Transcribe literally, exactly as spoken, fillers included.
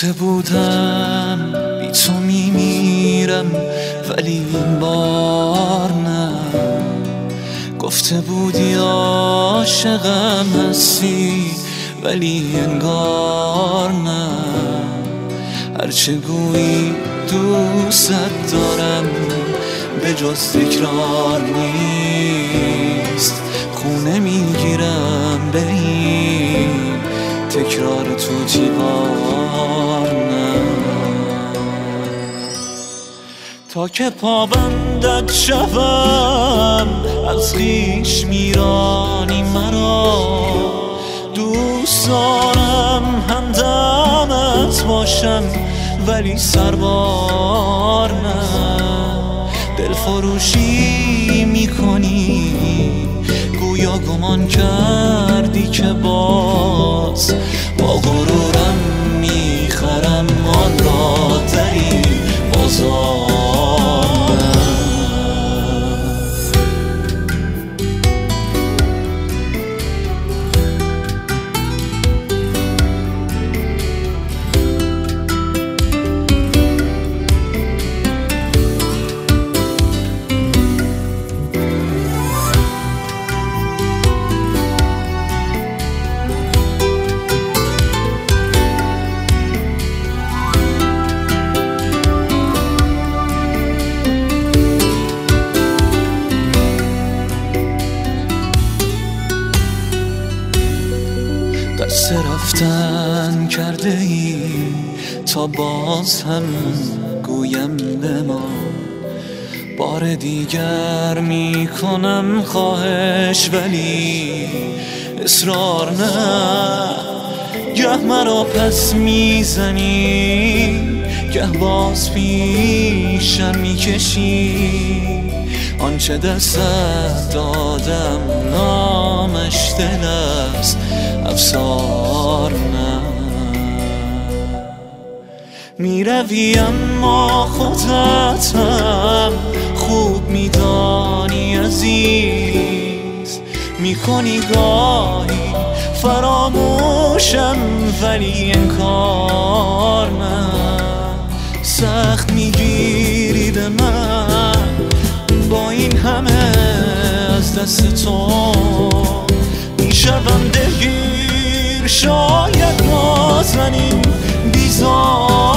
گفته بودم بی تو میمیرم ولی این بار نه. گفته بودی عاشقم هستی ولی انگار نه. هرچه گویی دوست دارم به جز تکرار نیست. خونه میگیرم به این تکرار تو دیوار نه. تا که پابندت شوم از خویش میرانی مرا. دوست دارم همدمت باشم ولی سربار نه. دل فروشی میکنی گویا گمان کردی که باز با غرورم میخرم آن را در این بازار. قصد رفتن کرده ای تا باز هم گویم به ما. بار دیگر میکنم خواهش ولی اصرار نه. گه مرا پس میزنی گه باز پیشم میکشی. آنچه دستت دادم نامش دل است افسار نه. میروی اما خودت هم خوب میدانی عزیز. میکنی گاهی فراموشم ولی انکار نه. سخت میگیری به من با این همه از دست تو. میشوم دلگیر شاید نازنین بیزار